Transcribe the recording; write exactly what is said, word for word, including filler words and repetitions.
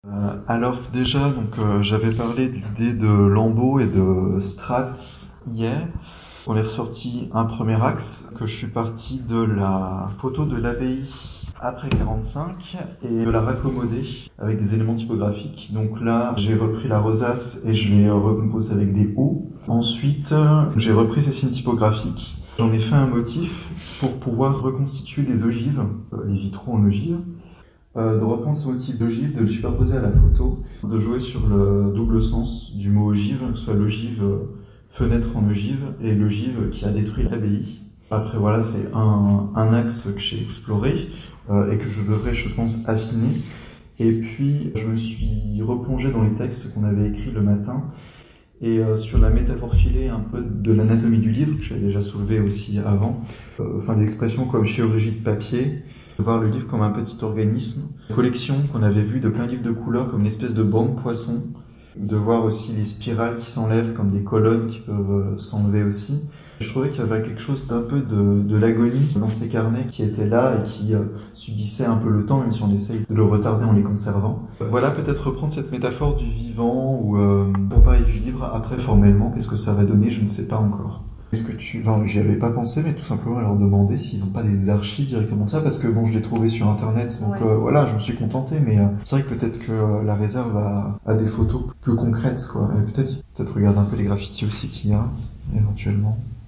Euh, alors déjà, donc euh, j'avais parlé de l'idée de Lambeau et de Strat hier. On est ressorti un premier axe, que je suis parti de la photo de l'abbaye après quarante-cinq et de la raccommoder avec des éléments typographiques. Donc là, j'ai repris la rosace et je l'ai recomposée avec des hauts. Ensuite, j'ai repris ces signes typographiques. J'en ai fait un motif pour pouvoir reconstituer des ogives, les vitraux en ogive. Euh, de reprendre ce motif d'ogive, de le superposer à la photo, de jouer sur le double sens du mot ogive, que ce soit l'ogive euh, fenêtre en ogive et l'ogive qui a détruit l'abbaye. Après voilà, c'est un, un axe que j'ai exploré euh, et que je devrais, je pense, affiner. Et puis, je me suis replongé dans les textes qu'on avait écrits le matin et euh, sur la métaphore filée un peu de l'anatomie du livre, que j'avais déjà soulevé aussi avant, euh, enfin des expressions comme chirurgie de papier, voir le livre comme un petit organisme, collection qu'on avait vu de plein de livres de couleurs comme une espèce de banc poisson, de voir aussi les spirales qui s'enlèvent comme des colonnes qui peuvent euh, s'enlever aussi. Je trouvais qu'il y avait quelque chose d'un peu de, de l'agonie dans ces carnets qui étaient là et qui euh, subissaient un peu le temps, même si on essaye de le retarder en les conservant. Voilà, peut-être reprendre cette métaphore du vivant ou euh, pour parler du livre, après formellement, qu'est-ce que ça va donner, je ne sais pas encore. Est-ce que tu... Enfin, j'y avais pas pensé, mais tout simplement leur demander s'ils ont pas des archives directement de ça, parce que bon, je l'ai trouvé sur internet, donc ouais. euh, voilà, je me suis contenté, mais euh, c'est vrai que peut-être que euh, la réserve a, a des photos plus concrètes, quoi. Et peut-être, peut-être regarder un peu les graffitis aussi qu'il y a, éventuellement.